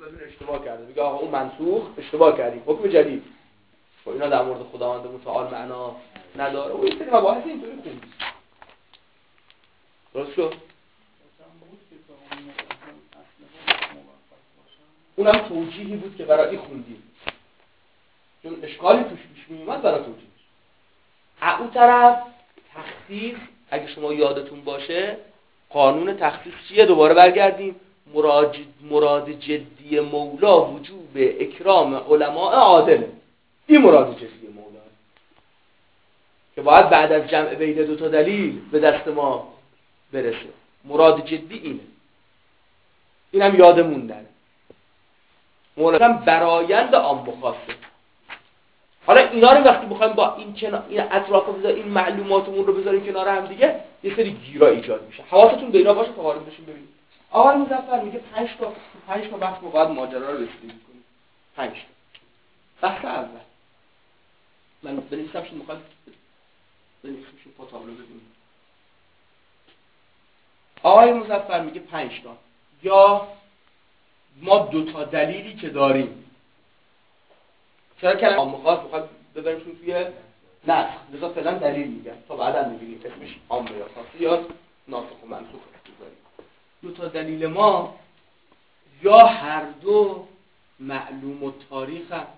اشتباه کرده، میگه آقا اون منسوخ اشتباه کردیم، حکم جدید. خب اینا در مورد خداوند متعال معنا نداره. اون سری مباحث اینطوری خوند. درست شد؟ اونم توجیهی بود که برای خوندیم، چون اشکالی توش پیش میومد برای توجیه. اون طرف تخصیص، اگه شما یادتون باشه قانون تخصیص چیه؟ دوباره برگردیم، مراد جدی مولا وجوب اکرام علماء عادل. این مراد جدی مولا که باید بعد از جمع بین دو تا دلیل به دست ما برسه. مراد جدی اینه. اینم یادمون نره. مولا برآیند عام و خاصه. حالا اینا رو وقتی بخوایم با این اطراف این معلوماتمون رو بذاریم کنار هم دیگه، یه سری گیرا ایجاد میشه. حواستون به اینا باشه تا وارد بشیم. ببینید آقای مظفر میگه 5 تا بحث ما باید ماجرا رو رسیدگی کنیم. 5 تا. بحث اول من بنویسم شما میخواد بنویسیم پا تابلو ببینیم. آقای مظفر میگه 5 تا، یا ما 2 تا دلیلی که داریم. چرا کلمه عام خاص میخواد ببریمشون توی نسخ، لذا فعلا دلیل میگم تا بعدا میبینیم اسمش عام یا خاصی یا ناسخ و منسوخ بذاریم. 2 تا دلیل ما یا هر دو معلوم و تاریخ هم،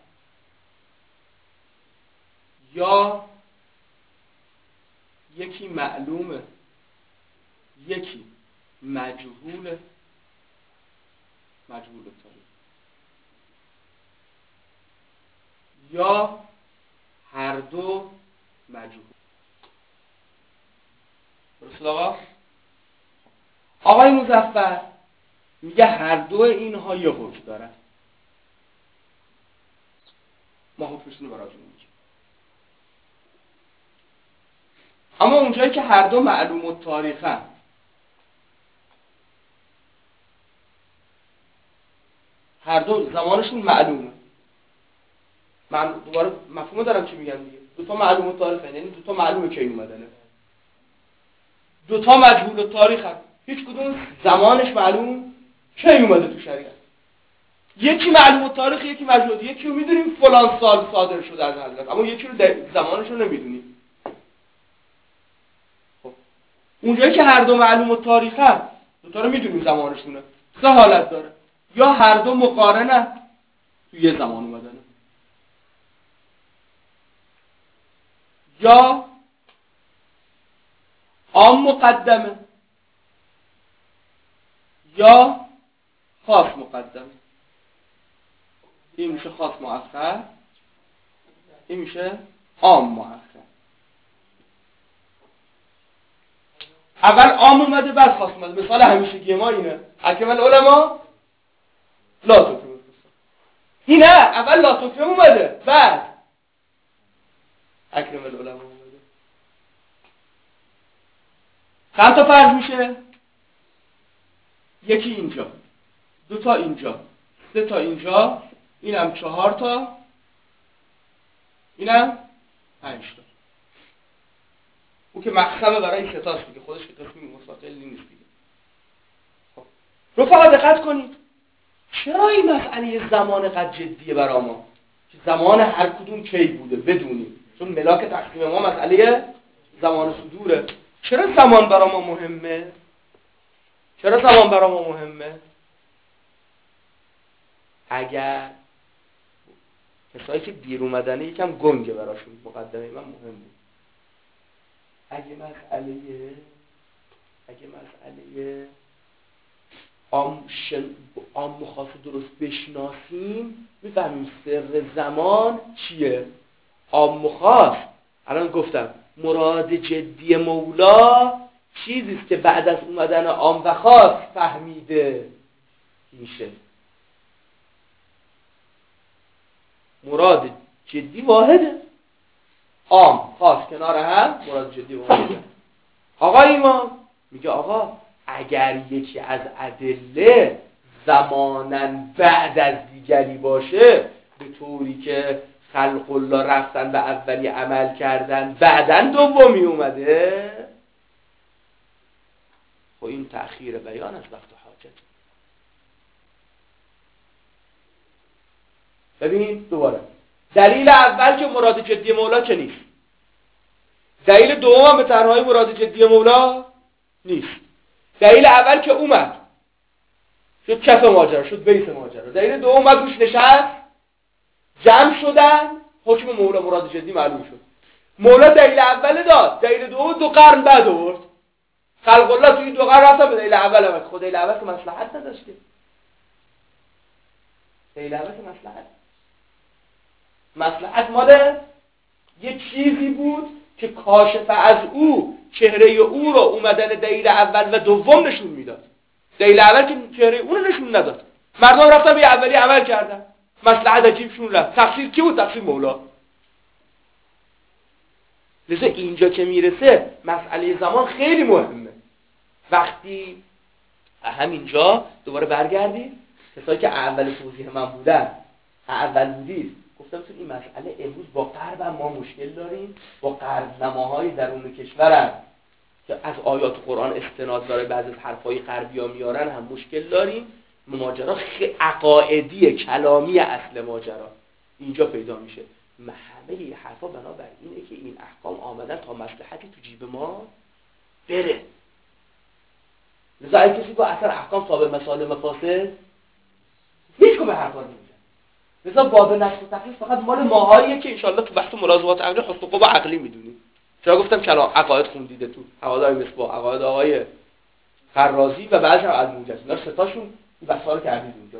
یا یکی معلومه یکی مجهول تاریخ، یا هر دو مجهول. درست آقا؟ آقای مظفر میگه هر دو اینها یه حکم دارن. ما حکمشون رو براتون میگیم. اما اونجایی که هر دو معلوم التاریخن، هر دو زمانشون معلومه. من دوباره مفهوم دارم چی میگم دیگه. 2 تا معلوم التاریخن، یعنی 2 تا معلومه کی اومدنه. 2 تا مجهول التاریخن، هیچ کدوم زمانش معلوم کی اومده تو شریعت. یکی معلوم التاریخ، یکی مجهول. یکی رو میدونیم فلان سال صادر شده از حضرت، اما یکی رو زمانش رو نمیدونیم. خب اونجایی که هر دو معلوم التاریخن، 2 تا رو میدونیم زمانشونه، 3 حالت داره. یا هر دو مقارنه، تو یه زمان اومدنه، یا عام مقدمه یا خاص مقدمه. این میشه خاص مؤخر، این میشه عام مؤخر. اول عام اومده بعد خاص اومده. مثال همیشگی ما اینه، حکم العلماء لا تکرم الفساق. این نه، اول لا تکرم اومده بعد حکم العلماء اومده. چند تا فرض میشه؟ یکی اینجا، 2 تا اینجا، 3 تا اینجا، اینم 4 تا، اینم 5 تا. اون که مقسمه برای این ستاست دیگه، خودش که قسمی مستقلی نیست دیگه. خب رفقا دقت کنید، چرا این مسئله زمان قد جدیه برای ما که زمان هر کدوم کی بوده بدونیم؟ چون ملاک تقسیم ما مسئله زمان صدوره. چرا زمان برای ما مهمه؟ اگر کسایی که دیر اومدنه یکم گنگه براشون، مقدمه من مهم بود. اگه مسئله عام و خاص درست بشناسیم، میفهمیم سر زمان چیه. عام و خاص، الان گفتم مراد جدی مولا چیزیست که بعد از اومدن عام و خاص فهمیده میشه. مراد جدی واحده، عام خاص کنار هم مراد جدی واحده. آقا ایمان میگه آقا اگر یکی از ادله زماناً بعد از دیگری باشه، به طوری که خلق الله رفتن و اولی عمل کردن بعداً دومی اومده، خب این تأخیر بیان از وقت حاجت. ببین دوباره دلیل اول که مراد جدی مولا که نیست، دلیل دوم هم به تنهایی مراد جدی مولا نیست. دلیل اول که اومد شد کف ماجرا، شد بیس ماجرا. دلیل دوم اومد روش نشست، جمع شدن، حکم مولا مراد جدی معلوم شد. مولا دلیل اول داد، دلیل دوم 2 قرن بعد آورد. خلق الله توی 2 قرن رفتن به دلیل اول آورد. خود دلیل اول که مصلحت نداشت که. دلیل اول که مصلحت مال یه چیزی بود که کاشف از او چهره او رو اومدن دلیل اول و دوم نشون میداد. دلیل اول که چهره اون رو نشون نداد. مردم رفتن به اولی عمل کردن. مصلحت عجیبشون رفت. تقصیر کی بود؟ تقصیر مولا. لذا اینجا که میرسه مسئله زمان خیلی مهمه. وقتی همینجا دوباره برگردید، کسایی که اول توضیح من بودن، اول بودید، گفتم تو این مسئله امروز با غرب ما مشکل داریم، با غرب نماهای درون کشورن که از آیات قرآن استناد داره، بعضی از حرفای غربی‌ها میارن هم مشکل داریم. ماجرا عقائدی کلامی اصل ماجرا اینجا پیدا میشه. همه این حرفا بنابر اینه که این احکام آمدن تا مصلحتی تو جیب ما بره. لذا اگه کسی با اثر احکام تابع مسائل مفاسد هیچ کمه حرفا نمیزن. لذا باب نسخ و تخصیص فقط مال ماهاییه که انشالله تو بحث ملاحظات عقلی حسن قوا عقلی میدونید. چرا گفتم کلام عقاید خوندیده تو حوادث مصباح، عقاید آقای خرازی و بعضی از موجز، اینا سه تاشون بحثا رو کردید اونجا.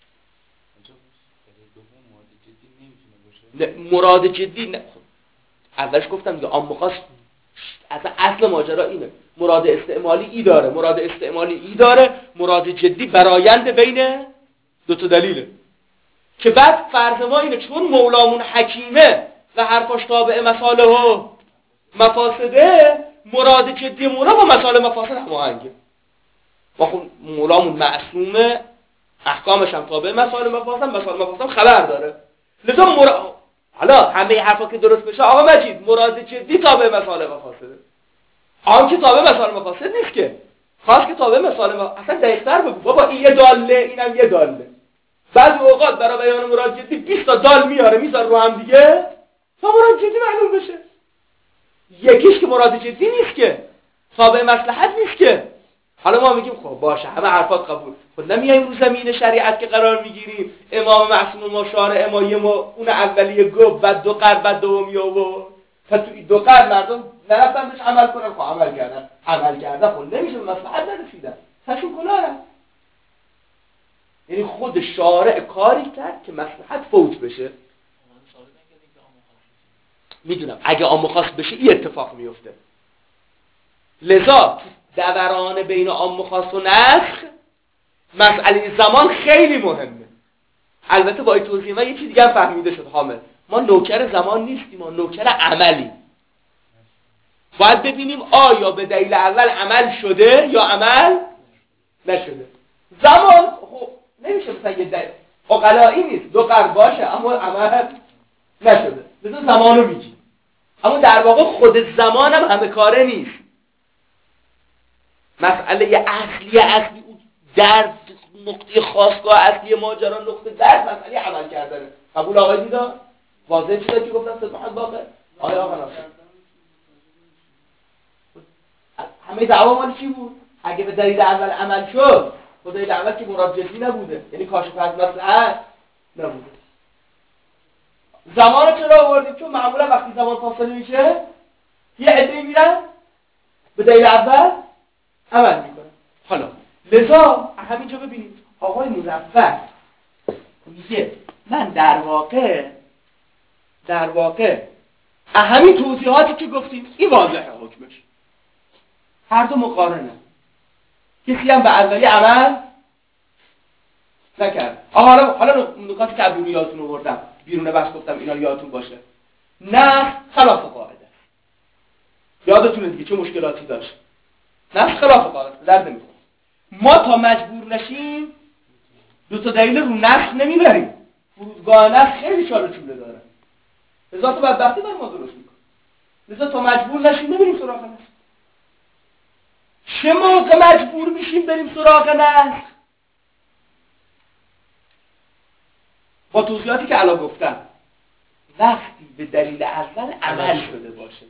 مراد جدی نه. اولش گفتم دیگه عام خاص اصل ماجرا اینه. مراد استعمالی ای داره، مراد استعمالی ای داره، مراد جدی برآیند بین 2 تا دلیله. که بعد فرض ما اینه چون مولامون حکیمه و حرفاش تابع مصالح و مفاسده، مراد جدی مولا با مصالح مفاسد هماهنگه. ما خب مولامون معصومه، احکامش هم تابع مصالح مفاسد خبر داره. لذا حالا همه حرفا که درست بشه آقا مجید مراد جدی تابع مصالح مفاسده. آن که تابع مصالح مفاسد نیست که. خاص که تابع مصالح اصلا دقیق‌تر بگو بابا این یه داله اینم یه داله. بعضی اوقات برای بیان مراد جدی 20 تا دال میاره میذاره رو هم دیگه تا مراد جدی معلوم بشه. یکیش که مراد جدی نیست که، تابع مصلحت نیست که. حالا ما میگیم خب باشه همه حرفات قبول. خب نمیایم رو زمین شریعت که قرار میگیریم امام معصوم ما شارع ما یه ما اون اولیه گفت بعد 2 قرن بعد دومی آورد. تا تو این 2 قرن مردم نرفتن بهش عمل کنن. خب عمل کردن خب نمیشه به مصلحت نرسیدن. تشون کلارن. یعنی خود شارع کاری کرد که مصلحت فوت بشه. میدونم اگه عام خاص بشه این اتفاق میفته. لذا دوران بین عام خاص و نسخ مسئله زمان خیلی مهمه. البته با این توضیح من یه چیز دیگه هم فهمیده شد حامد، ما نوکر زمان نیستیم، ما نوکر عملی. باید ببینیم آیا به دلیل اول عمل شده یا عمل نشده. زمان خب نمیشه مثلا یه دلیل عقلایی نیست 2 قرن باشه اما عمل نشده، مثلا زمانو میگی. اما در واقع خود زمان هم همه کاره نیست. مسئله اصلی در نقطه خاصگاه اصلی ماجرا نقطه در مسئله عمل کردنه. قبول آقای دیدا؟ واضح شده که گفتم خدمت باقی؟ آقا ناصر همه دعوا مال چی بود؟ اگه به دلیل اول عمل شد، به دلیل اول که مراد جدی نبوده، یعنی کاشف از مصلحت نبوده. زمان چرا آوردیم؟ چون معمولا وقتی زمان فاصله میشه یه عده‌ای میرن به دلیل اول عمل میکنن. حالا لذا همینجا ببینید آقای مظفر میگه من در واقع همین توضیحاتی که گفتیم این واضحه حکمش، هر دو مقارنه، کسی هم به اولی عمل نکرد. حالا نکاتی که بیرون یادتون آوردم، بیرون بحث گفتم اینا یادتون باشه. نه خلاف قاعده، یادتونه دیگه چه مشکلاتی داشت. نه خلاف قاعده درد نمیخوره. ما تا مجبور نشیم 2 تا دلیل رو نسخ نمیبریم. فرودگاه نسخ خیلی چاله چوله داره، لذا تو بدبختی بر ما درست میکنه. لذا تا مجبور نشیم نمیریم سراغ نسخ. چه موقع مجبور میشیم بریم سراغ نسخ؟ با توضیحاتی که الان گفتم وقتی به دلیل اول عمل شده باشه.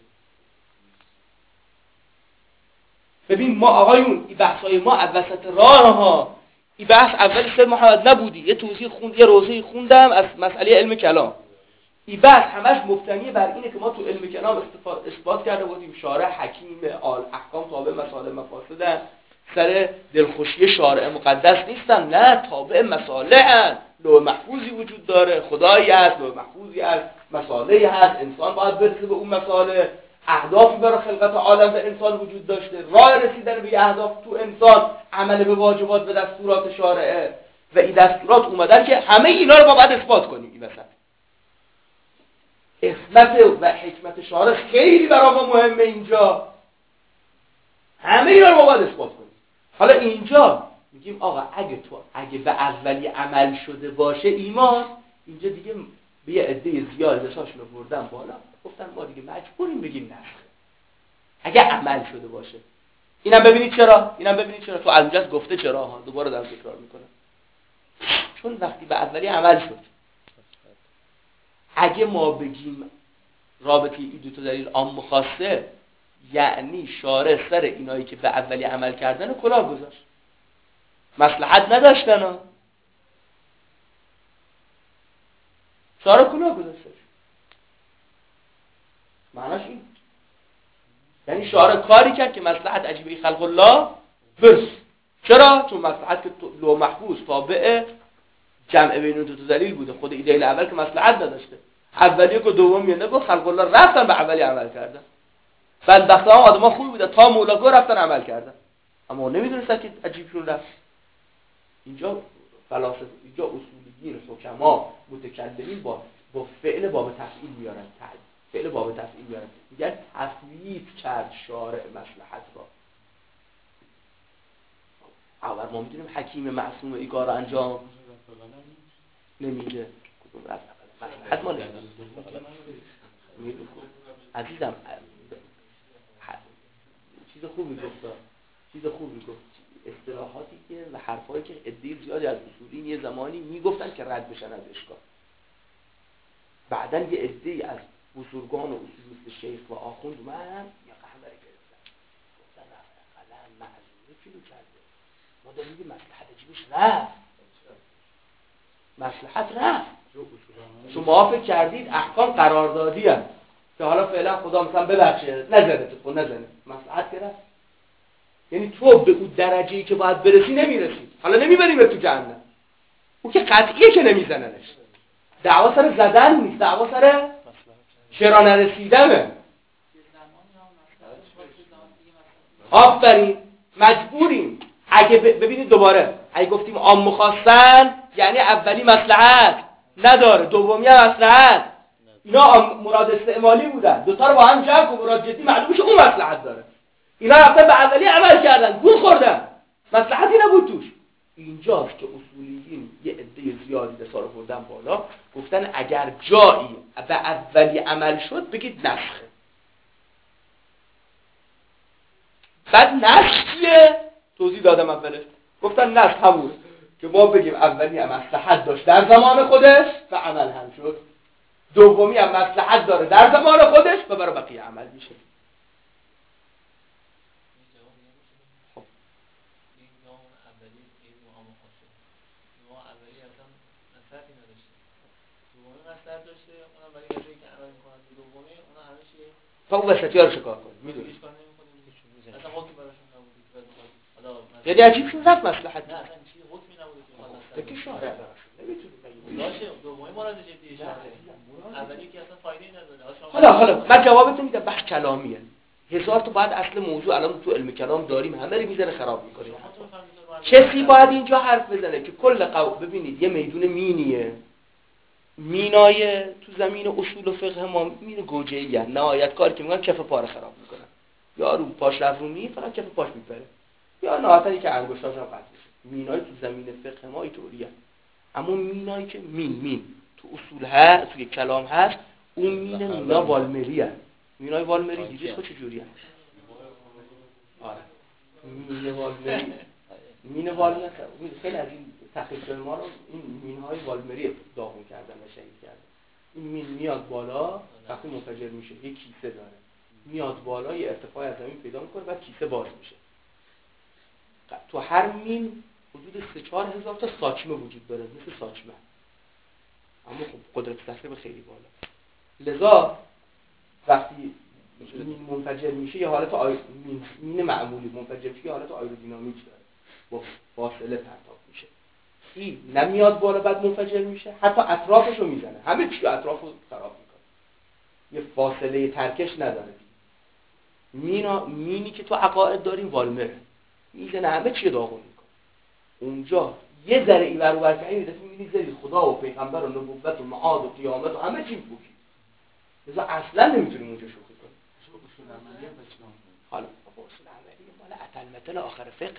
ببین ما آقایون این بحثای ما وسط راه ها، این بحث اول سید محمد نبودی، یه توضیح یه روزه خوندم از مسئله علم کلام. این بحث همش مبتنی بر اینه که ما تو علم کلام اثبات کرده بودیم شارع حکیم، احکام تابع مصالح مفاسدن، سر دلخوشی شارع مقدس نیستن، نه تابع مصالحن. لوح محفوظی وجود داره، خدایی هست، لوح محفوظی هست، مصالحی هست، انسان باید برسه به اون مصالح، اهدافی برای خلقت عالم و انسان وجود داشته، راه رسیدن به اهداف تو انسان عمل به واجبات به دستورات شارعه و این دستورات اومدن که همه اینا رو ما باید اثبات کنیم. این وسط عصمت و حکمت شارع خیلی برای ما مهمه، اینجا همه اینا رو ما باید اثبات کنیم. حالا اینجا میگیم آقا اگه به اولی عمل شده باشه ایمان، اینجا دیگه به یه عده زیاد دستاشون رو بردن بالا، گفتن ما دیگه مجبوریم بگیم نسخه اگه عمل شده باشه. اینم ببینید چرا تو از گفته چرا ها، دوباره دارم تکرار میکنم، چون وقتی به اولی عمل شد. اگه ما بگیم رابطه این دو تا دلیل عام و خاصه، یعنی شارع سر اینایی که به اولی عمل کردن کلاه گذاشت، مصلحت نداشتن ها، شارع کلاه گذاشتش. معناش این یعنی شارع کاری کرد که مصلحت عجیبه خلق الله برس. چرا؟ چون مصلحت که لوح محفوظ تابع جمع بین دو تا دلیل بوده، خود ایده اول که مصلحت نداشته، اولیه که دومیه نگو، خلق الله رفتن به اولی عمل کردن. بدبختا هم آدم‌ها خوبی بودن تا مولاگو رفتن عمل کردن، اما نمیدونستن که عجیبشون رفت. اینجا فلاسفه، اینجا اصولیین، حکما، متکلمین با فعل باب تفعیل میارن، فعل باب تفعیل میارن، میگن تفویض کرد شارع مصلحت را. اول ما میدونیم حکیم معصوم این کار انجام نمیده، کدوم رفت مصلحت ما نمیده. عزیزم چیز خوبی گفت، اصطلاحاتی که و حرفایی که عده زیادی از اصولین یه زمانی میگفتن که رد بشن از اشکال، بعدن یه عده از بزرگان و اصولیست شیخ و آخوند من یه قهمه گرفتن، گفتن رفت قلم معذوره چی رو کرده، ما داریم میگیم مصلحت عجیبش رفت، مصلحت رفت. شما فکر کردید احکام قراردادی هست که حالا فعلا خدا مثلا ببخشه نزنه، مصلحت که رفت. یعنی تو به اون درجه‌ای که باید برسی نمیرسی، حالا نمیبریم تو جهنم، او که قطعیه که نمیزننش. دعوا سر زدن نیست، دعوا سر چرا نرسیدنه. آفرین، مجبوریم. اگه ببینید دوباره، اگه گفتیم عام خواستن یعنی اولی مصلحت نداره، دومی هم مصلحت، اینا مراد استعمالی بودن، دوتا رو با هم جمع کن مراد جدی معلوم میشه اون مصلحت داره. اینا رفتن به اولی عمل کردن، گول خوردن، مصلحتی نبود توش. اینجاست که اصولیین یه عده زیادی دست رو بردن بالا، گفتن اگر جایی به اولی عمل شد بگید نسخه. بعد نسخ چیه؟ توضیح دادم اولش، گفتن نسخ همون که ما بگیم اولی هم مصلحت داشت در زمان خودش و عمل هم شد، دومی هم مصلحت داره در زمان خودش و برای بقیه عمل میشه. تا اون وسطی ها رو شکار کنیم، میدونی یعنی عجیب شون رفت مصلحت نه اصلا چیزی حکمی نبوده که شارع نمیتونیم باشه، دومی مراد جدی شارع، اولی که اصلا فایده نداره. حالا من جوابتون میدم، بحث کلامیه، هزار تا باید اصل موضوع الان تو علم کلام داریم، همه رو میذاره خراب میکنه. کسی باید اینجا حرف بزنه که کل ببینید یه میدون مینیه، مینای تو زمین اصول و فقه ما مین گوجه‌ای ان، نهایت کاری که میگن کف پا رو خراب میکنن، یا رو پاش رفت رو می فقط کف پاش میپره، یا نهایتاً که انگشتاش هم قطع بشه. مینای تو زمین فقه ما اینطوریه، اما مینایی که مین تو اصول ها توی کلام هست، اون مینا والمریه. مینای والمری دیدیش خود چجوریه؟ آره مین والمری خیلی از این تخیل‌های ما رو این مین‌های والمری داغون کردن و شهید کردن. این مین میاد بالا، وقتی منفجر میشه یه کیسه داره، میاد بالا یه ارتفاعی از زمین پیدا میکنه، بعد کیسه باز میشه. تو هر مین حدود 3-4 هزار تا ساچمه وجود داره، مثل ساچمه، اما خب قدرت تخریب خیلی بالا. لذا وقتی مین منفجر میشه یه حالت مین معمولی منفجر میشه یه حالت آیرودینامیک داره، با فاصله پرتاب میشه. این نمیاد بالا بعد منفجر میشه، حتی اطرافش رو میزنه، همه چی اطراف رو خراب میکنه، یه فاصله ترکش نداره. مینی که تو عقاید داریم والمره، میزنه همه چی داغون میکنه. اونجا یه ذره این ور اون ور کنی میذاری میبینی زیر خدا و پیغمبر و نبوت و معاد و قیامت و همه چی پوکی. لذا اصلا نمیتونیم اونجا شوخی کنیم. اصول عملیه بچه‌ها. حالا اصول عملیه مال اتلمتل آخر فقه.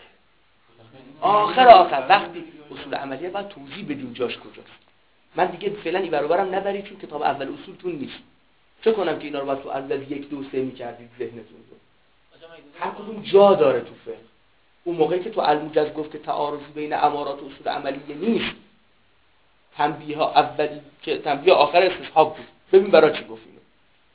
آخر وقتی اصول عملیه باید توضیح بدیم جاش کجاست. من دیگه فعلا این ور اون ورم نبرید چون کتاب اول اصولتون نیست. چه کنم که اینا رو باید تو عدد 1 2 3 می‌کردید ذهنتون رو. هر کدوم جا داره تو فقه. اون موقعی که تو الموجز گفت که تعارض بین امارات و اصول عملیه نیست، تنبیه ها اولی که تنبیه آخر استصحاب بود. ببین برای چی گفت اینو.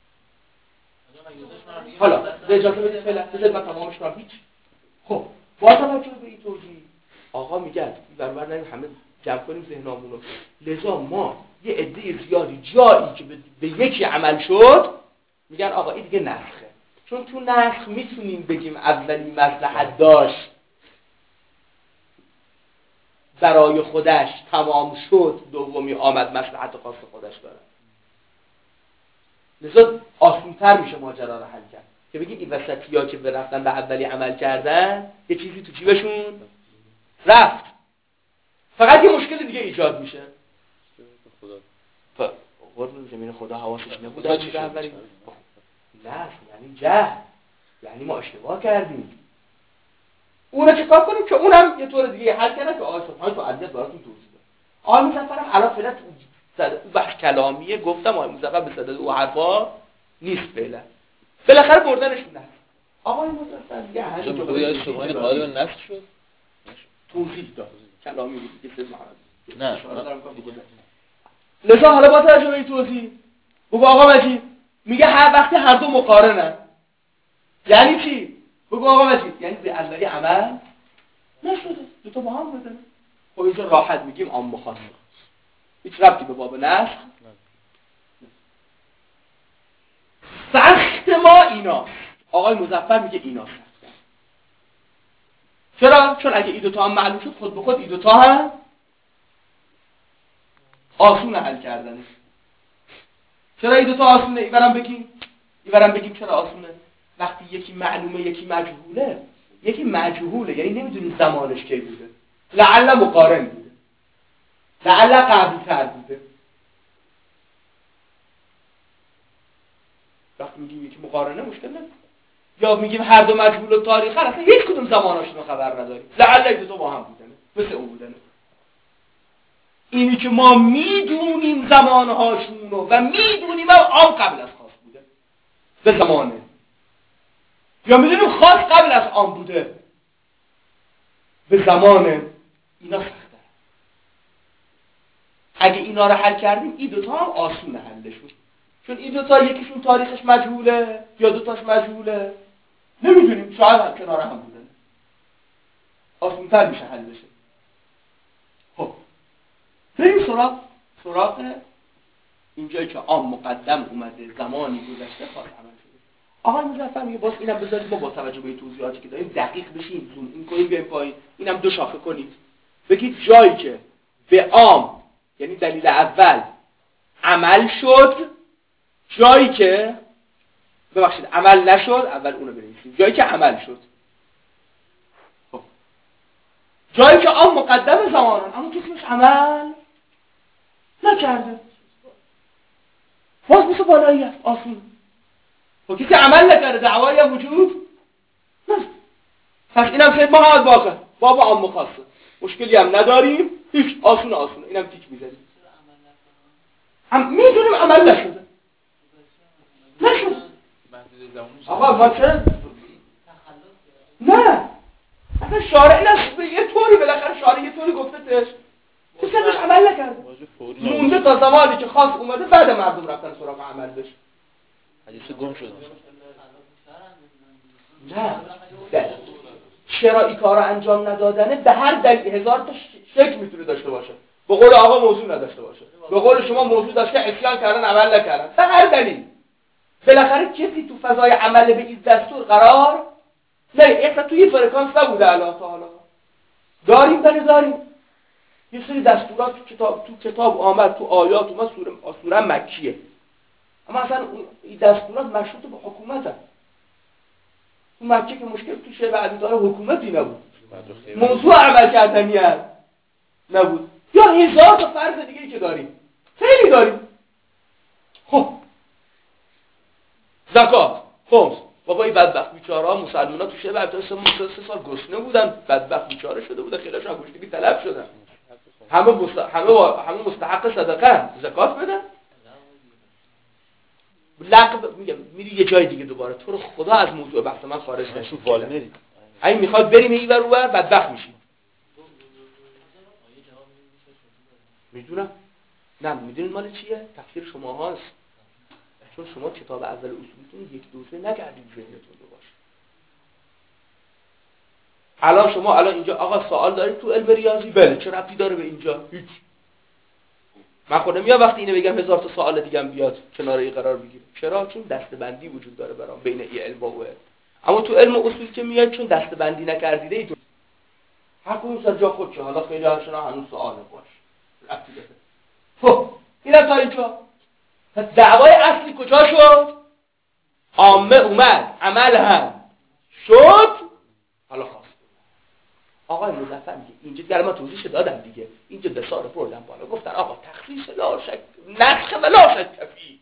حالا اجازه بدید فعلا بذارید من تمامش کنم. هیچ. خب با توجه به این توضیح آقا میگه برابر نیم همه جمع کنیم ذهنمون رو. لذا ما یه عده زیادی جایی که به یکی عمل شد میگن آقا این دیگه نسخه، چون تو نسخ میتونیم بگیم اولی مصلحت داشت برای خودش تمام شد، دومی آمد مصلحت خاص خودش داره. لذا آسان‌تر میشه ماجرا رو حل کرد که بگیم این وسطی‌ها که رفتن به اولی عمل کردن یه چیزی تو جیبشون رفت، فقط یه مشکل دیگه ایجاد میشه. قربون زمین خدا حواسش نبود از چیز اولی نه، یعنی جهل، یعنی ما اشتباه کردیم. اونو چیکار کنیم که اونم یه طور دیگه حل کنه که آقای سبحان تو عدلیت براتون توضیح بده. آقای مظفرم الان فعلا اون بحث کلامیه گفتم آقای مظفر به صدد او حرفا نیست فعلا، بالاخره بردنشون هست. آقای مظفر دیگه همین جو بودی سبحان قائل نسخ شد توضیح داد کلامی بود که سید محمد نه لذا حالا با توجه به این توضیح بگو آقا مجید میگه هر وقتی هر دو مقارنن یعنی چی؟ بگو آقا مجید یعنی به اولی عمل نشده، دو تا با هم بودن. خب اینجا راحت میگیم عام خاص، هیچ ربطی به باب نسخ. سخت ما اینا، آقای مظفر میگه اینا سخت. چرا؟ چون اگه ای دوتا هم معلوم شد خود به خود ای دوتا هم آسونه حل کردنه. چرا ای دوتا آسونه؟ ایورم بگیم چرا آسونه؟ وقتی یکی معلومه یکی مجهوله، یکی مجهوله یعنی نمیدونیم زمانش کی بوده، لعل مقارن بوده، لعل قبل تر بوده. وقتی میگیم یکی مقارنه مشکل نداره، یا میگیم هر دو مجهول و تاریخ هست، اصلا هیچ کدوم زماناشون رو خبر نداریم، لعل این دو با هم بودنه، مثل اون بودنه. اینی که ما میدونیم زمانهاشونو و میدونیم آن قبل از خاص بوده به زمانه، یا میدونیم خاص قبل از آن بوده به زمانه، اینا سخته. اگه اینا رو حل کردیم این دوتا هم آسونه حلشون، چون این دوتا یکیشون تاریخش مجهوله یا دوتاش مجهوله نمیدونیم، شاید هم کنار هم بودن، آسون‌تر میشه حل بشه. خب بریم سراغ اینجایی که عام مقدم اومده زمانی گذشته خاص عمل شده. آقای مظفر میگه باز اینم بذارید ما با توجه به توضیحاتی که داریم دقیق بشیم، زوم این کنیم بیایم پایین، اینم دو شاخه کنید، بگید جایی که به عام یعنی دلیل اول عمل شد، جایی که ببخشید عمل نشد، اول اونو بنویسیم، جایی که عمل شد. خب جایی که عام مقدم زمانان اما کسیش عمل نکرده، باز مثل بالایی هست آسون. و کسی عمل نکرده دعوایی هم وجود نه، پس اینم سید محمد باقر باب عام خاصه، مشکلی هم نداریم، هیچ آسونه اینم تیک میزنیم. میدونیم عمل نشده آقا ما چرا نه اصلا شارع این یه طوری بالاخره شارع یه طوری گفته تش تو سنش عمل نکرده، مونده تا زمانی که خاص اومده بعد مردم رفتن سراغ عمل بشه. حدیث گم شد. نه چرا این کار رو انجام ندادنه به هر دلیل هزار تا شکل میتونه داشته باشه. به قول آقا موضوع نداشته باشه، به قول شما موضوع داشته عصیان کردن عمل نکردن، به هر دلیل. بالاخره کسی تو فضای عمل به این دستور قرار نه، اصلا توی فرکانس نبوده الان تا حالا. داریم یه سری دستورات تو کتاب آمد، تو آیات اومد، سوره مکیه، اما اصلا این دستورات مشروط به حکومتن. تو مکه که مشکل تو شعب عبی داره حکومتی نبود، موضوع عمل کردنی هم نبود. یا هزار تا فرض دیگه که داریم، خیلی داریم. خب زکات، خمس، بابا این بدبخت بیچاره‌ها مسلمان‌ها تو شعب عبی 3 سال گشنه بودن، بدبخت بیچاره شده بودن، خیلی‌هاشون گشنگی طلب شدن. همه مستحق صدقه، زکات بدن. لقب میگم میری یه جای دیگه دوباره، تو رو خدا از موضوع بحث من خارج نشو. والمری اگه میخواد بریم اینور اونور بدبخت میشی. میدونم. نه میدونید مال چیه؟ تفسیر شما هاست. چون شما کتاب اول اصولتون یک دوسه نکردید ذهنتون رو باشه. الان شما اینجا آقا سوال دارید تو علم ریاضی؟ بله. چه ربطی داره به اینجا؟ هیچ. من خودم میام وقتی اینو بگم هزار تا سوال دیگه هم بیاد کنار این قرار بگیره. چرا؟ چون دسته‌بندی وجود داره برام بین این علم و اون علم. اما تو علم اصول که میاد چون دسته‌بندی نکردیده ای تو هر کدوم سر جا خودشه. حالا خیلی هاشون هنوز سوال باش. ربطی داره. خب اینا تا اینجا. پس دعوای اصلی کجا شد؟ عامه اومد، عمل هم شد. حالا خواست آقای مظفر میگه اینجا دیگه من توضیحش دادم دیگه، اینجا دسار بردن بالا گفتن آقا تخصیص لا شک نسخ و لا شک فی.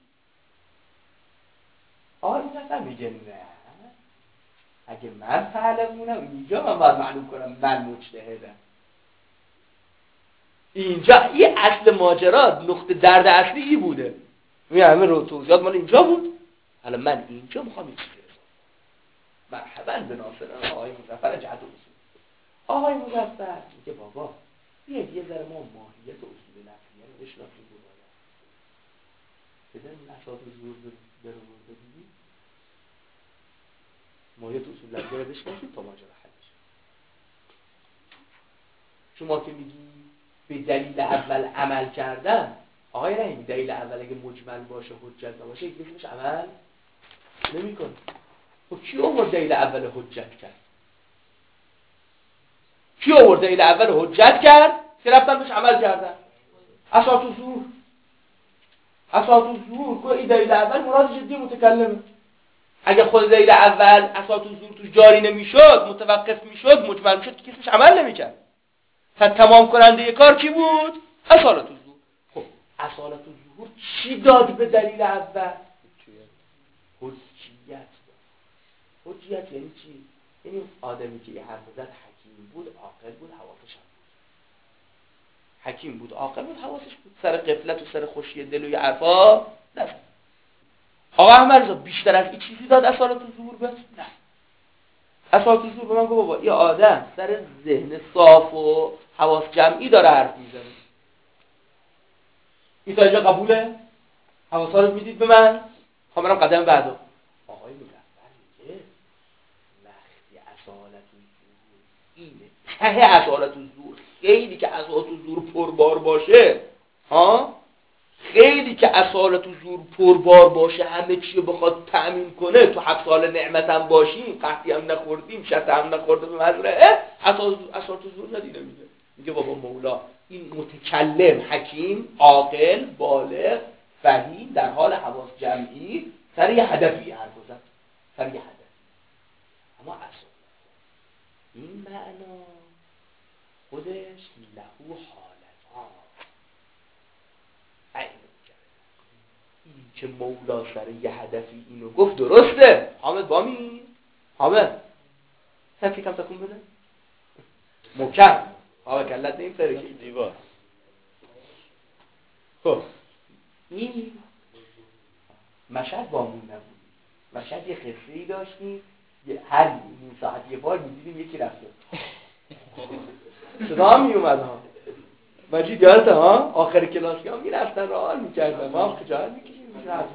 آقای مظفر میگه نه، اگه من فعلمونم اینجا من باید معلوم کنم من مجتهدم. اینجا این اصل ماجرا، نقطه درد اصلی ای بوده. همه رو توضیحات مال اینجا بود. حالا من اینجا میخوام این چیزی مرحبا به ناصران آقای مظفر جهت اصول. آقای مظفر میگه بابا بیاید یه ذره ما ماهیت اصول نفسیه رو بشناسیم دوباره. بدن اساس زور برو بگید ماهیت اصول نفسیه رو بشناسید تا ماجرا حل بشه. شما که میگی به دلیل اول عمل کردن، آقای رحیمی دلیل اول اگه مجمل باشه حجت نباشه یک اسمش عمل نمی‌کنه. خب کی آورد دلیل اول حجت کرد؟ کی آورد دلیل اول حجت کرد که رفتن بهش عمل کردن؟ اساس الظهور. اساس الظهور گفت این دلیل اول مراد جدی متکلمه. اگه خود دلیل اول اساس الظهور توش جاری نمیشد، متوقف میشد، مجمل میشد، که کسیش عمل نمیکرد. پس تمام کننده ی کار کی بود؟ اصالت الظهور. خب اصالت الظهور چی داد به دلیل اول؟ حجیت. حجیت یعنی چی؟ یعنی آدمی که یه حرف زد حکیم بود، عاقل بود، حواسش هم بود. حکیم بود، عاقل بود، حواسش بود. سر غفلت و سر خوشی دل و یه حرفا نزد. آقا احمد رضا بیشتر از این چیزی داد اصالت الظهور بس؟ نه. اصالت الظهور به من گفت بابا یه آدم سر ذهن صاف و حواس جمعی داره حرف میزنه. این تا اینجا قبوله؟ حواسا رو میدید به من؟ خب منم قدم بعدو. آقای مظفر میگه وقتی اصالت الظهور اینه ته اصالت الظهور خیلی که اصالت الظهور پربار باشه، خیلی که اصالت الظهور پربار باشه، همه چی رو بخواد تأمین کنه، تو 7 سال نعمت هم باشیم، قحطی هم نخوردیم، شط هم نخورده به مزرعه، اصالت الظهور ندیده. میگه بابا مولا این متکلم، حکیم، عاقل، بالغ، فهیم، در حال حواس جمعی سر یه هدفی حرف زد، سر یه هدفی. اما اصلا این معنا خودش لهو حالت این که مولا سر یه هدفی اینو گفت درسته. حامد بامی؟ حامد سفی کم تکون بده مکم آقا کلت نیم فرکی دیوار. خب این مشهد بامون نبود. مشهد یه قصه‌ای داشتیم، هر نیم ساعت یه بار می‌دیدیم یکی رفته صدا هم میومد ها. مجید یادته ها آخر کلاس ها میرفتن راه حال میکردن ما خجالت میکشیم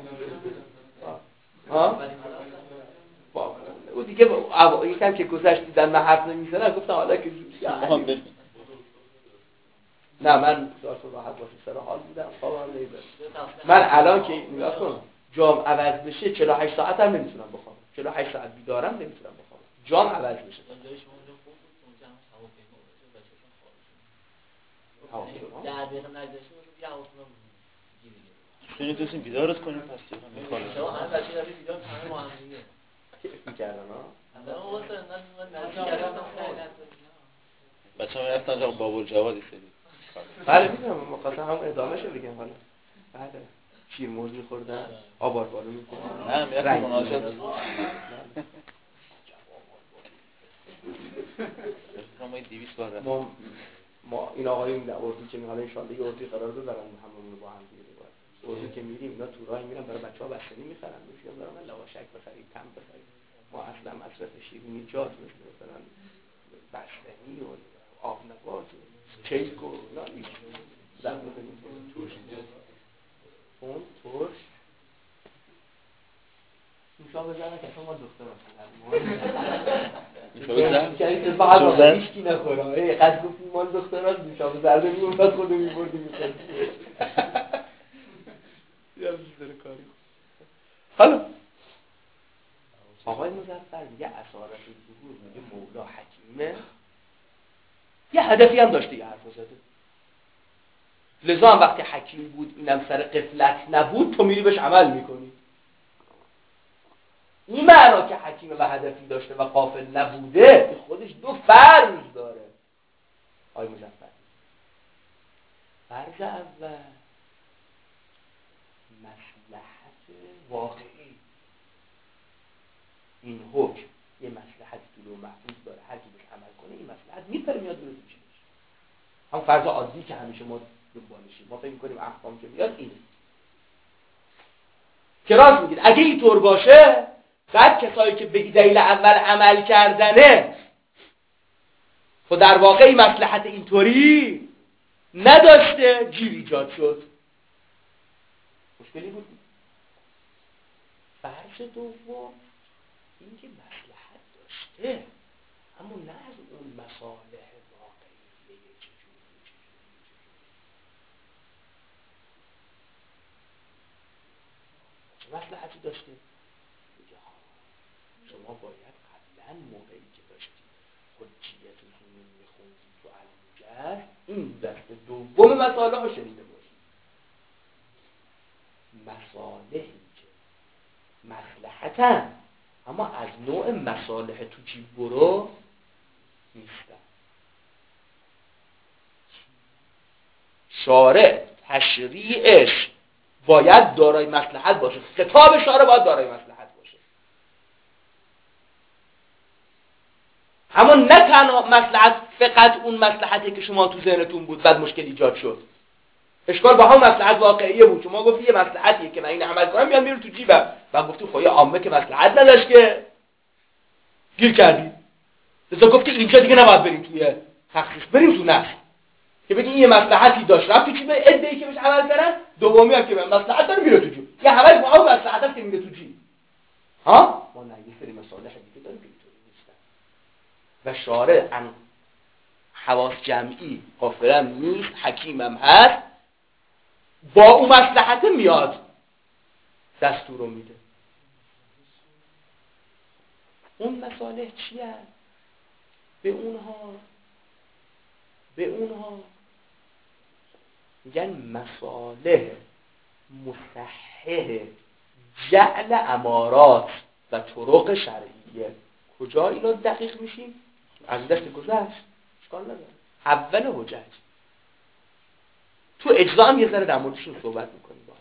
ها او دیگه یکم که گذشت دیدن من حرف نمیزنم گفتم حالا که نه من داشت راحت باشه سر حال بودم خوابم نمیبرد. من الان که نگاه کن جام عوض بشه 48 ساعت هم نمیتونم بخوابم 48 ساعت بیدارم نمیتونم بخوابم جام عوض بشه میتونستیم بیدارت کنیم پس چرا همه بچه داری بیدار همه با هم دیگه کیف میکردن ها بچه هم رفتن جا بابل جوادی سری بله میدونم مقاطع هم ادامه شد بگم حالا بله شیر موز میخوردن آبار بالو میخوردن نه میرفتن مناجات ما 200 بار رفتیم ما این آقایی میدن اردو که حالا انشالله یه اردوی قرار بذارن همون با هم دیگه اردو که میریم اینا تو راه میرن برای بچه‌ها بستنی میخرن میگم دارم لواشک بخرید تم بخرید ما اصلا مصرف شیرینی جات مثلا بستنی و آب نبات کیک و اینا نیست در مورد این ترش اون ترش نوشابه زدن که ما دکتر هستن فقط هیچکی نخوره قد گفتیم ما دکتر هست نوشابه زرده میگون بعد خودو میبردیم میخورد حالا آقای مظفر میگه اسارت الظهور میگه مولا حکیمه یه هدفی هم داشته یه حرف زده لذا هم وقتی حکیم بود اینم سر غفلت نبود تو میری بهش عمل میکنی این معنا که حکیمه و هدفی داشته و غافل نبوده که خودش دو فرض داره آقای مظفر فرض اول مصلحت واقعی این حکم یه مصلحت طول و محفوظ داره هر کی بهش عمل کنه این مصلحت میپره میاد درست میشه هم فرض عادی که همیشه ما دنبالشیم ما فکر می‌کنیم احکام که میاد اینه که راست میگید اگه اینطور باشه بعد کسایی که به دلیل اول عمل کردنه خب در واقع این مصلحت اینطوری نداشته گیر ایجاد شد مشکلی بود فرض دوم این که مصلحت داشته اما نه از اون مصالح واقعیه چجوری چه مصلحتی داشته میگه شما باید قبلا موقعی که داشتی حجیت زمین میخوندی تو علمگر این دست دوم مصالح رو شنیده باشی مصالحی که مصلحتن اما از نوع مصالح تو جیب برو نیستن شارع تشریعش باید دارای مصلحت باشه خطاب شارع باید دارای مصلحت باشه اما نه تنها مصلحت فقط اون مصلحتی که شما تو ذهنتون بود بعد مشکل ایجاد شد اشکال با هم مصلحت واقعیه بود شما گفتی یه مصلحتیه که من این عمل کنم میاد میره تو جیبم بعد گفتی خب یه عامه که مصلحت نداشت که گیر کردی لذا گفتی اینجا دیگه نباید بریم توی تخصیص بریم تو نص که بگی این یه مصلحتی داشت رفت تو جیب عده‌ای که بهش عمل کردن دومی هم که مصلحت داره میره تو جیب یه همش با هم مصلحت هست که میره تو جیب ها ما نه یه سری مصالح دیگه داریم که اینطوری نیستن و شارع حواس جمعی غافلم نیست حکیمم هست با اون مصلحت میاد دستور رو میده اون مصالح چیه؟ به اونها میگن مصالح مصحح جعل امارات و طرق شرعیه کجا اینا دقیق میشیم؟ از دست گذشت اشکال نداره اول حجت تو اجزا هم یه ذره در موردشون صحبت میکنیم با هم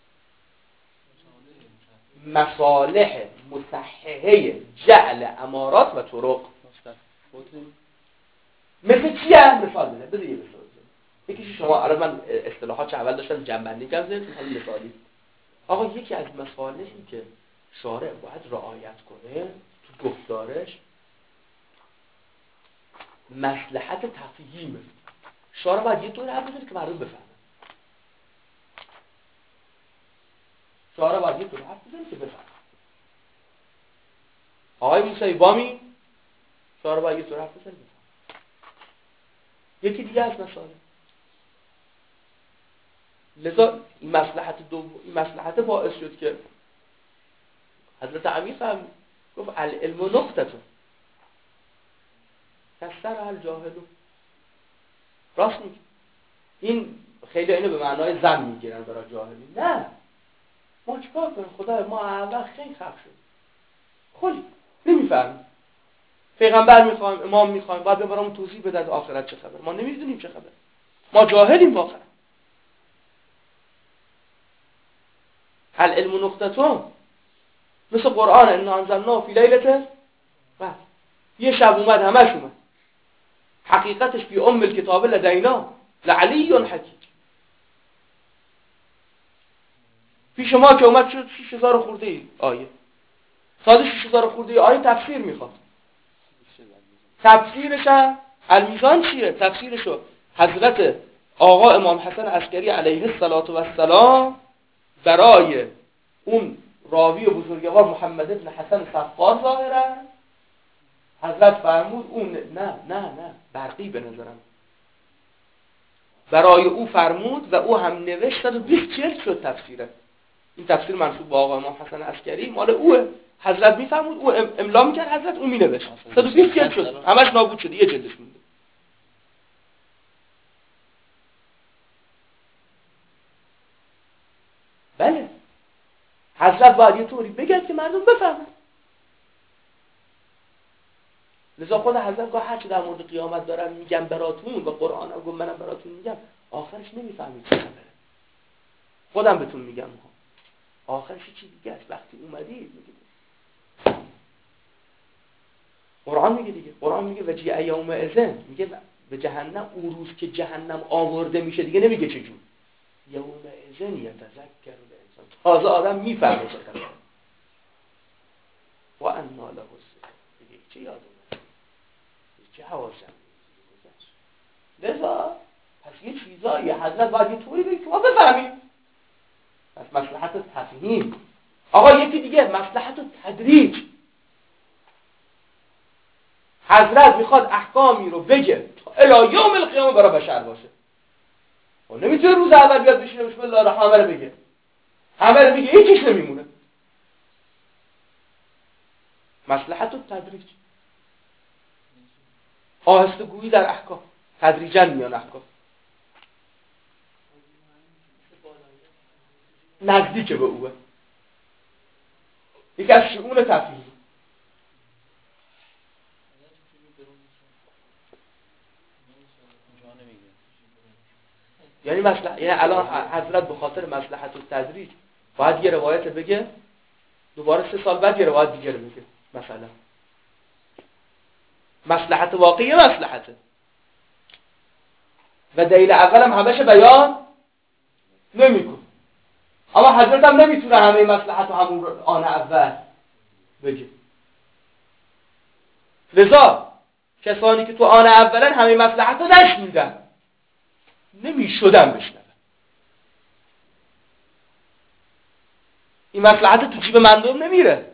دیگه مصالح مصححه جعل امارات و طرق مثل چی هم؟ مثال بزن بذار یه مثال بزن یکیش شما الان من اصطلاحات اول داشتم جنبندی کردم حالا مثالی آقا یکی از مصالحی که شارع باید رعایت کنه تو گفتارش مصلحت تفهیمه شعرا باید یه طور حرف بزنه که مردم بفهمن. شعرا باید یه طور حرف بزنه که بفهمن. آقای موسوی بامی شعرا باید یه طور حرف بزنه بفهمن. یکی دیگه از مسائل. لذا این مصلحت باعث شد که حضرت امیر فرمود گفت العلم نقطتون کسر الجاهلو. راست میگه. این خیلی اینو به معنای زن میگیرن برای جاهلی. نه، ما چیکار کنیم؟ خدای ما اول خیلی خف شد. خیلی نمیفهمیم. پیغمبر میخوایم، امام میخوایم، باید برامون توضیح بدن آخرت چه خبر. ما نمیدونیم چه خبر. ما جاهلیم واقعا. العلم نقطتون مثل قرآن انا انزلناه فی لیلة قدر. یه شب اومد همش اومد. حقیقتش فی ام الکتاب لدینا لعلی حکیم. پیش ما که اومد شد 6000 خورده آیه. ساده 6000 خورده آیه تفسیر میخواد. تفسیرش المیزان چیه؟ تفسیرشو حضرت آقا امام حسن عسکری علیه السلام برای اون راوی بزرگوار محمد ابن حسن صفار ظاهرا حضرت فرمود اون نه برقی به نظرم برای او فرمود و او هم نوشت و 20 جلد شد تفسیره. این تفسیر منسوب به آقا امام حسن عسکری مال اوه. حضرت میفرمود او املا میکرد، حضرت او مینوشت. 120 جلد شد، همش نابود شد، یه جلدش مونده. بله حضرت باید یه طوری بگه که مردم بفهمن. لذا خود حضرت گاه هرچی در مورد قیامت دارم میگم براتون و قرآن هم گفت منم براتون میگم، آخرش نمیفهمید چه خبره. خودم بهتون میگم آخرش چی دیگه است. وقتی اومدید میگید قرآن میگه دیگه، قرآن میگه و جیء یوم اذن، میگه به جهنم اون روز که جهنم آورده میشه دیگه نمیگه چجور. یوم اذن یتذکر الانسان، تازه آدم میفهمه چه خبره. و انا له الذکر، دیگه چه یاد اومد، چه حواسم گذشت. لذا پس یه چیزایی حضرت باید یه طوری بگه که ما بفهمیم. پس مصلحت تفهیم. آقا یکی دیگه مصلحت تدریج. حضرت میخواد احکامی رو بگه تا الی یوم القیامه برای بشر باشه. و نمیتونه روز اول بیاد بشینه بسم الله الرحمن الرحیم بگه. همه رو میگه هیچیش نمیمونه. مصلحت تدریج. آهسته گویی در احکام، تدریجا میان احکام. نزدیک به اوه. یکی از شؤون تفهیم. یعنی الان حضرت به خاطر مصلحت و تدریج باید یه روایت بگه، دوباره 3 سال بعد یه روایت دیگه رو بگه. مثلا مصلحت واقعی مصلحته و دلیل اول هم همشه بیان نمیکنه. اما حضرت هم نمیتونه همه مصلحت رو همون آن اول بگه. لذا کسانی که تو آن اولن همه مصلحت رو نشنیدن، نمیشدن بشنون. این مصلحت تو جیب مردم نمیره.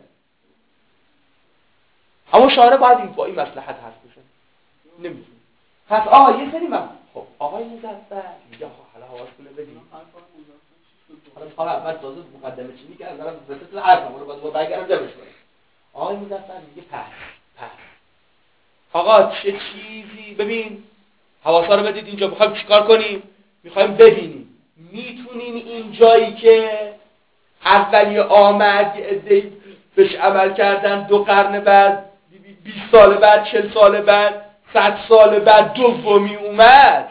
اما شارع باید با این مصلحت حرف بزنه. نمیتونه. پس آقا یه سری من خب آقای مظفر میگه حالا حواستون بدید. حالا اول تازه مقدمه چی میگه دارم وسط حرفم رو باید برگردم جمعش کنم. آقای مظفر میگه پس آقا چه چیزی ببین حواسا رو بدید اینجا میخوایم چیکار کنیم؟ میخوایم ببینیم میتونیم این جایی که اولی آمد یه عده‌ای بهش عمل کردن 2 قرن بعد 20 سال بعد 40 سال بعد 100 سال بعد دومی اومد،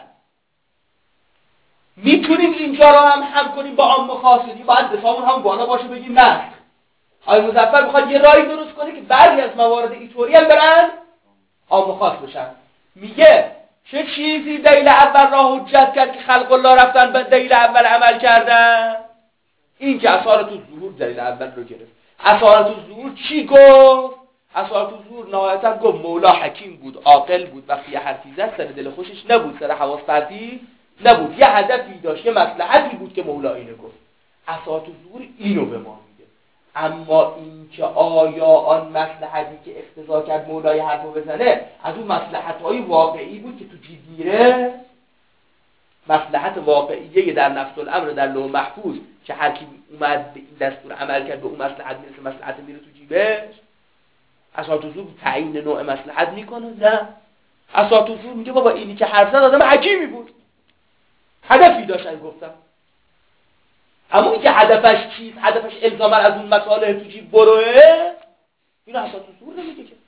میتونیم اینجا رو هم کنیم با عام خاصی. باید دفاعمون هم بالا باشه بگیم نه. آقای مظفر میخواد یه راهی درست کنه که بعضی از موارد اینطوری هم برن عام خاص بشن. میگه چه چیزی دلیل اول را حجت کرد که خلق الله رفتن به دلیل اول عمل کردن؟ این که اثارت الظهور دلیل اول رو گرفت. اثارت الظهور چی گفت؟ اساط الظهور نهایتا گفت مولا حکیم بود، عاقل بود، وقتی یه حرفی زد سر دل خوشش نبود، سر حواس پرتی نبود، یه هدفی داشت، یه مصلحتی بود که مولا اینو گفت. اساط الظهور اینو به ما میگه. اما این که آیا آن مصلحتی که اقتضا کرد مولای حرفو بزنه از اون مصلحت‌های واقعی بود که تو جیب میره، مصلحت واقعیه در نفس الامر در لوح محفوظ که هر کی اومد به این دستور عمل کرد به اون مصلحت میرسه، مصلحت میره تو جیبش. اساط الظهور تعیین نوع مصلحت میکنه؟ نه. اساط الظهور میگه بابا اینی که حرف زد آدم حکیمی بود، هدفی داشت گفتم. اما این که هدفش چیست؟ هدفش الزاما از اون مصالح تو جیب بروه، اینو اساط الظهور نمیگه که.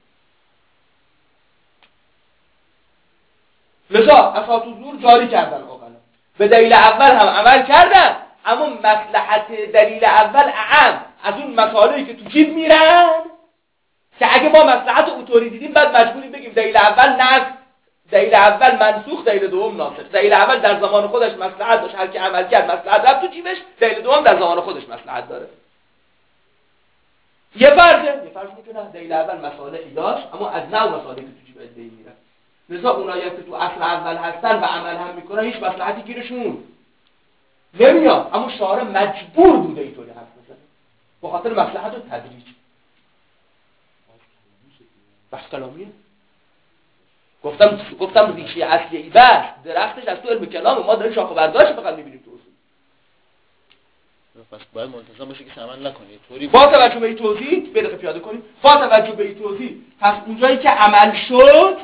لذا اساط الظهور جاری کردن عقلا، به دلیل اول هم عمل کردن، اما مصلحت دلیل اول اعم از اون مصالحی که تو جیب میرن، که اگه ما مصلحت اوتوری دیدیم بعد مجبوریم بگیم دلیل اول نسخ، دلیل اول منسوخ، دلیل دوم ناسخ. دلیل اول در زمان خودش مصلحت داشت، هر کی عمل کرد مصلحت رفت تو جیبش، دلیل دوم در زمان خودش مصلحت داره. یه فرض میکنه دلیل اول مصالحی داشت اما از نوع مصالحی که تو جیب ادعی میره، لذا اونایی که تو اصل اول هستن و عمل هم میکنن هیچ مصلحتی گیرشون نمیاد، اما شارع مجبور بوده اینطوری حرف بزنه به خاطر مصلحت و تدریج. بحث کلامیه. گفتم ریشه اصلی ای بحث درختش از تو علم کلام، ما داریم شاخه برداشت فقط میبینیم تو اصول. پس باید ملتزم باشه که عمل نکنی طوری. با توجه به این توضیح به دقیقه پیاده کنیم. با توجه به این توضیح پس اونجایی که عمل شد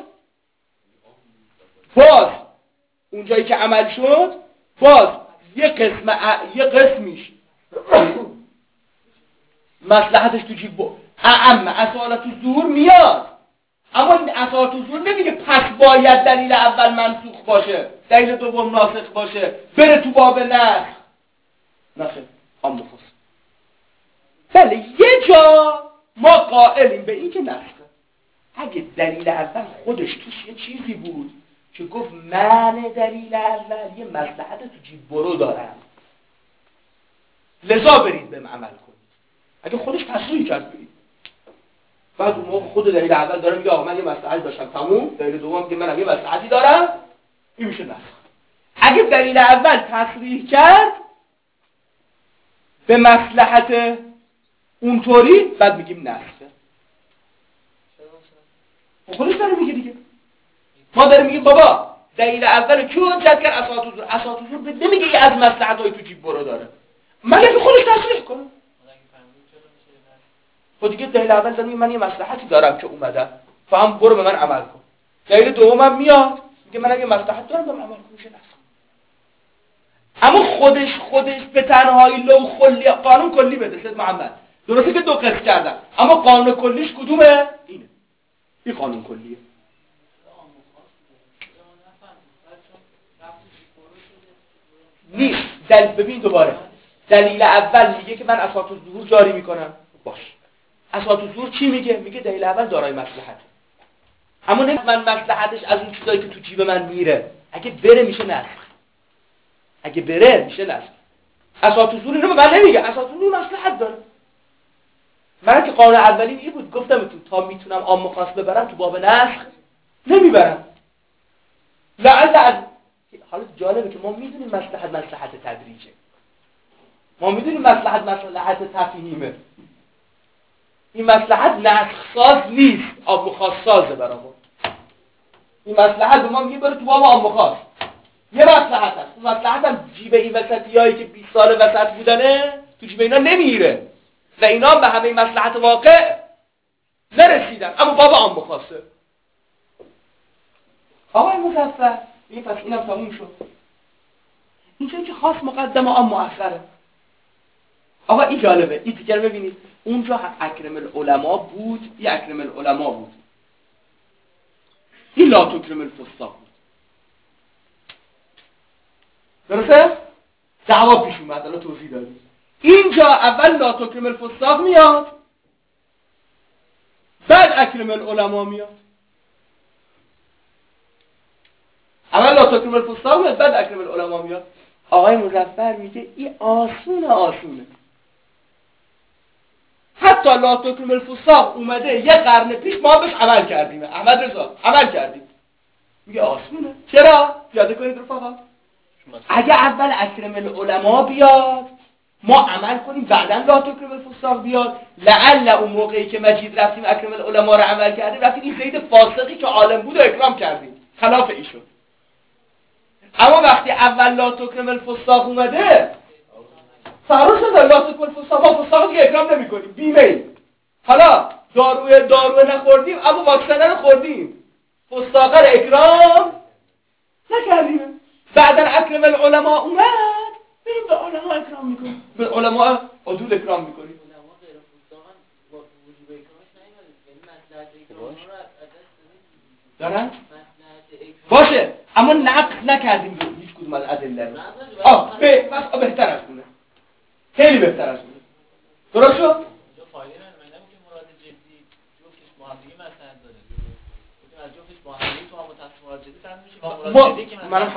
باز یه قسمیش مصلحتش تو جیب اساط الظهور میاد، اما این اساط الظهور نمیگه پس باید دلیل اول منسوخ باشه، دلیل دوم ناسخ باشه، بره تو باب نسخ. نخیر، عام خاص. بله یه جا ما قائلیم به این که نسخه، اگه دلیل اول خودش توش یه چیزی بود که گفت من دلیل اول یه مصلحت تو جیب برو دارم، لذا برید بهم عمل کنید. اگه خودش تصریح کرد برید، بعد اون موقع خود دلیل اول داره میگه آقا من یه مصلحتی داشتم تموم، دلیل دوم که منم یه مصلحتی دارم، این میشه نسخ. اگه دلیل اول تصریح کرد به مصلحت اونطوری، بعد میگیم نسخه. خودش داره میگه دیگه. ما داریم میگیم بابا دلیل اول کی حجت کرد؟ اساط الظهور نمیگه از مصلحت‌های تو جیب برو داره، مگه که خودش تصریح کنه. خود دیگه دلیل اول داره میگه من یه مصلحتی دارم که اومدم، فهم برو به من عمل کن. دلیل دومم میاد میگه من یه مصلحت دارم به من عمل کن، میشه نسخ. اما خودش به تنهایی لو خلی قانون کلی بده. سید محمد درسته که دو قسم کردن، اما قانون کلیش کدومه؟ اینه، این قانون کلیه. نیست. ببین دوباره دلیل اول میگه که من اساط الظهور جاری میکنم، باش. اساط الظهور چی میگه؟ میگه دلیل اول دارای مصلحت، اما نه من مصلحتش از اون چیزایی که تو جیب من میره، اگه بره میشه نسخ. اگه بره میشه نسخ. اساط الظهور اینو به من نمیگه، اساط الظهور مصلحت داره. من که قانون اولین این بود، گفتم تا میتونم عام خاص ببرم تو باب نسخ نمیبرم. لعل از حالا جالبه که ما میدونیم مصلحت تدریجه، ما میدونیم مصلحت تفهیمه. این مصلحت نسخ ساز نیست، عام خاص سازه برامون. این مصلحت به ما میگه بره تو باب عام خاص. یه مصلحت هست، اون مصلحت هم جیب این وسطیایی که 20 سال وسط بودنه تو جیب اینا نمیره و اینا به همه مصلحت واقع نرسیدن، اما باب عام خاصه. آقای مظفر این پس اینم تموم شد. اینجایی که خاص مقدم و عام مؤخره. آقا این جالبه، این تیکر ببینید، اونجا اکرم العلماء بود، این اکرم العلماء بود، این لا تکرم الفساق بود. درسته؟ دعوا پیش اومد، الان توضیح دادیم. اینجا اول لا تکرم الفساق میاد، بعد اکرم العلماء میاد. اول لا تکرم الفساق میاد، بعد اکرم العلماء میاد. آقای مظفر میگه این آسونه. حتی لا تکرم الفساق اومده یه قرن پیش ما بهش عمل کردیم. احمد رضا عمل کردیم. میگه آسمونه. چرا؟ پیاده کنید رفقا. اگه اول اکرم العلماء بیاد ما عمل کنیم، بعداً لا تکرم الفساق بیاد، لعل اون موقعی که مجید رفتیم اکرم العلماء رو عمل کردیم، رفتیم این زید فاسقی که عالم بود و اکرام کردیم خلاف ایشون. اما وقتی اول لا تکرم الفساق اومده فرار شده لا تکرم الفساق، ما فساق دیگه اکرام نمی کنیم بیمیل. حالا دارو نخوردیم اما واکسن رو خوردیم، فساق رو اکرام نکردیم. بعداً اکرم العلماء اومد، بریم به علماء اکرام میکنیم، به علماء عدول اکرام میکنیم. علما غیر فساقن با وجوب اکرامش نیومده، یعنی مصلحت اکرام رو از دست دارن؟ مصلحت اکرام باشه اما نقد نکردیم به هیچ کدوم از ادله رو. بهتر از اونه، خیلی بهتر از اونه. درست شد؟ اینجا فایده نداره که مراد جدی جفتش با هم دیگه مصلحت داره. از جفتش با هم دیگه تو هم تصمیم مراد جدی فهم میشه با مراد جدی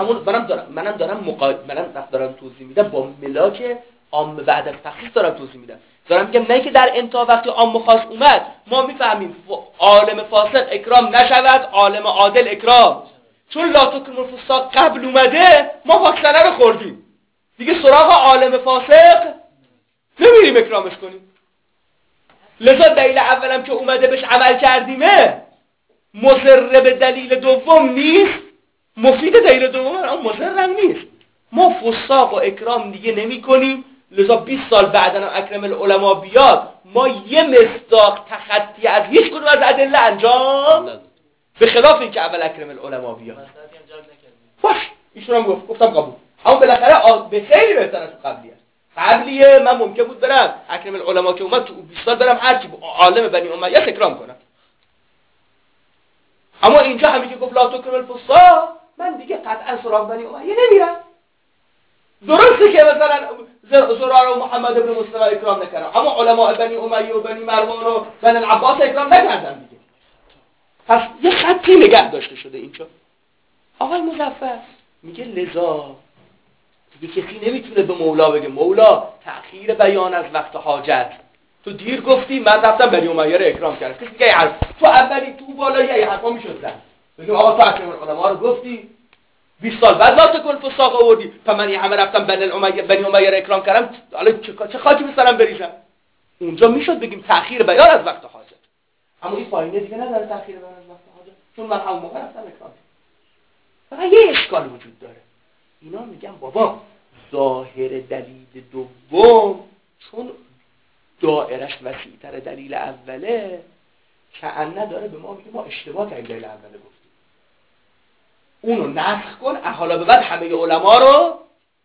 که منم دارم توضیح میدم با ملاک عام بعد از تخصیص دارم توضیح میدم. دارم میگم نه که در انتها وقتی عام خاص اومد ما میفهمیم عالم فاسق اکرام نشود، عالم عادل اکرام، چون لا تکرم الفساق قبل اومده ما واکسنه رو خوردیم دیگه سراغ عالم فاسق نمیریم اکرامش کنیم. لذا دلیل اولم که اومده بهش عمل کردیمه مضر به دلیل دوم نیست، مفید دلیل دوم اما مضر هم نیست. ما فساق و اکرام دیگه نمی کنیم، لذا 20 سال بعدن اکرم العلماء بیاد ما یه مصداق تخطی از هیچ کدوم از ادله انجام به خلاف این که اول اکرم العلماء بیاد. باش ایشون هم گفتم قبول، اما بالاخره به خیلی بهتر از قبلیه. من ممکن بود برم اکرم العلماء که اومد تو 20 سال برم هر کی عالم بنی امیه اکرام کنم، اما اینجا همین که گفت لا تکرم الفساق من دیگه قطعا سراغ بنی امیه نمیرم. درسته که مثلا زرار و محمد ابن مسلم اکرام نکردم اما علماء بنی امیه و بنی مروان و بنی العباس اکرام نکردن دیگه. پس یه خطی نگه داشته شده اینجا. آقای مظفر میگه لذا دیگه کسی نمیتونه به مولا بگه مولا تأخیر بیان از وقت حاجت، تو دیر گفتی من رفتم بنی امیه رو اکرام کردم. کسی دیگه حرف تو اولی تو بالایی ای حرفا میشد زد، بگیم آقا تو اکرام العلماء رو گفتی 20 سال بعد لا تکن فساق آوردی، من یه همه رفتم بنی امیه رو اکرام کردم، حالا چه خاکی بسرم بریزم؟ اونجا میشد بگیم تأخیر بیان از وقت حاجت. اما این فایده دیگه نداره تأخیر بیان از وقت حاجت، چون من همون موقع رفتم اکرام کردم. فقط یه اشکال وجود داره. اینا میگن بابا ظاهر دلیل دوم چون دائرش وسیع‌تر دلیل اوله کأنه داره به ما میگه ما اشتباه کردیم دلیل اوله گفتیم، اونو نسخ کن، حالا به بعد همه علما رو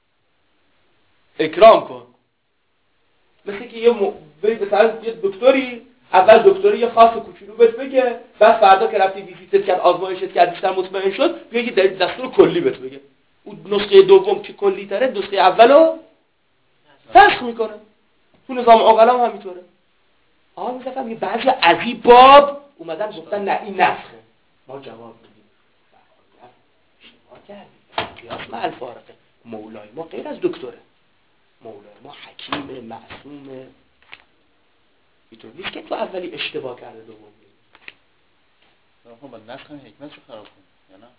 اکرام کن. مثل که مثلا یه دکتری اول دکتری یه خاص کوچولو بهت بگه، بعد فردا که رفتی ویزیتت کرد آزمایشت کرد بیشتر مطمئن شد بیا یه دستور کلی بهت بگه. اون نسخه دوم که کلی تره نسخه اولو نسخ میکنه. تو نظام عقلا هم همینطوره. آقا میگفتم میگه بعضی از این باب اومدن گفتن نه این نسخه. ما جواب میدیم اشتباه کردیم، قیاس مع الفارقه. مولای ما غیر از دکتره، مولای ما حکیم معصومه، اینطور نیست که تو اولی اشتباه کرده دوم خب با نسخ هم حکمت رو خراب کنیم یا نه؟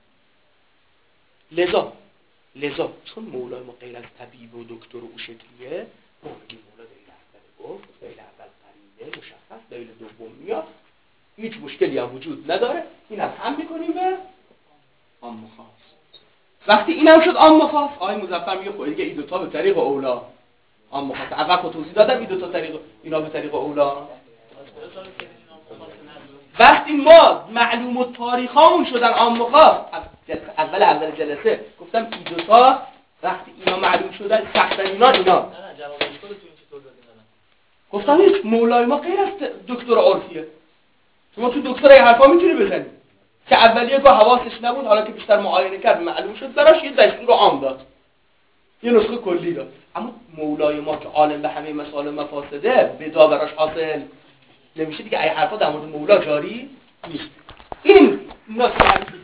لذا چون مولای ما غیر از طبیب و دکتر و او شکلیه، ما میگیم مولا دلیل اول گفت، دلیل اول قرینه مشخص، دلیل دوم میاد، هیچ مشکلی هم وجود نداره، این هم میکنیم به عام خاص. وقتی اینم شد عام خاص، آقای مظفر میگه خب دیگه این دوتا به طریق اولا عام خاص. اول خود توضیح دادم این دوتا طریق اینا به طریق اولا. وقتی ما معلوم و تاریخامون شدن عام خاص، اول جلسه گفتم این دوتا وقتی اینا معلوم شدن سختن اینا نه جوابش کد تو این چطور دادین؟ گفتم هیچ مولای ما غیر از دکتر عرفیه. شما تو دکتر یه حرفا میتونی بزنی که اولیه که حواسش نبود، حالا که بیشتر معاینه کرد معلوم شد براش یه دستور عام داد، یه نسخه کلی داد. اما مولای ما که عالم به همه مسائل مفاسده بدا براش حاصل نمیشه دیگه، ای حرفا در مورد مولا جاری نیست. این نسخه